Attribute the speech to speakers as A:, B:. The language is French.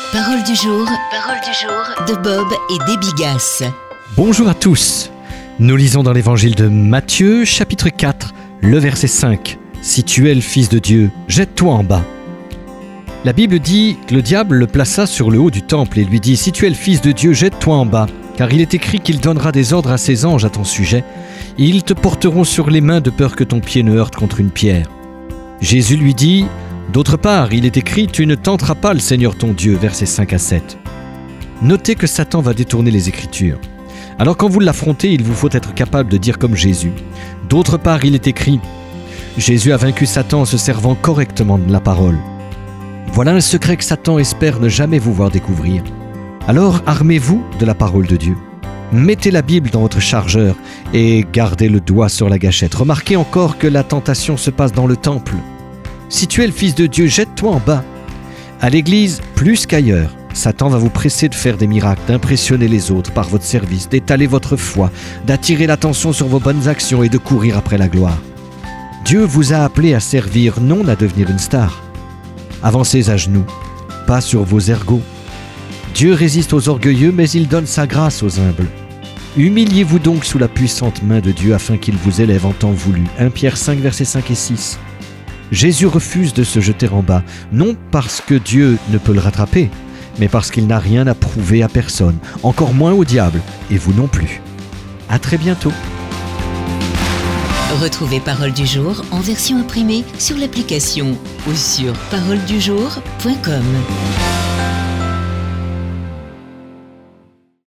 A: Parole du jour de Bob et Déby Gass.
B: Bonjour à tous. Nous lisons dans l'évangile de Matthieu, chapitre 4, le verset 5. « Si tu es le Fils de Dieu, jette-toi en bas. » La Bible dit que le diable le plaça sur le haut du temple et lui dit « Si tu es le Fils de Dieu, jette-toi en bas, car il est écrit qu'il donnera des ordres à ses anges à ton sujet. Ils te porteront sur les mains de peur que ton pied ne heurte contre une pierre. » Jésus lui dit « D'autre part, il est écrit, tu ne tenteras pas le Seigneur ton Dieu. » Versets 5 à 7. Notez que Satan va détourner les Écritures. Alors quand vous l'affrontez, il vous faut être capable de dire comme Jésus. D'autre part, il est écrit, Jésus a vaincu Satan en se servant correctement de la parole. Voilà un secret que Satan espère ne jamais vous voir découvrir. Alors armez-vous de la parole de Dieu. Mettez la Bible dans votre chargeur et gardez le doigt sur la gâchette. Remarquez encore que la tentation se passe dans le temple. Si tu es le Fils de Dieu, jette-toi en bas. À l'église, plus qu'ailleurs, Satan va vous presser de faire des miracles, d'impressionner les autres par votre service, d'étaler votre foi, d'attirer l'attention sur vos bonnes actions et de courir après la gloire. Dieu vous a appelé à servir, non à devenir une star. Avancez à genoux, pas sur vos ergots. Dieu résiste aux orgueilleux, mais il donne sa grâce aux humbles. Humiliez-vous donc sous la puissante main de Dieu afin qu'il vous élève en temps voulu. 1 Pierre 5, versets 5 et 6. Jésus refuse de se jeter en bas, non parce que Dieu ne peut le rattraper, mais parce qu'il n'a rien à prouver à personne, encore moins au diable, et vous non plus. À très bientôt.
A: Retrouvez Parole du jour en version imprimée sur l'application ou sur paroledujour.com.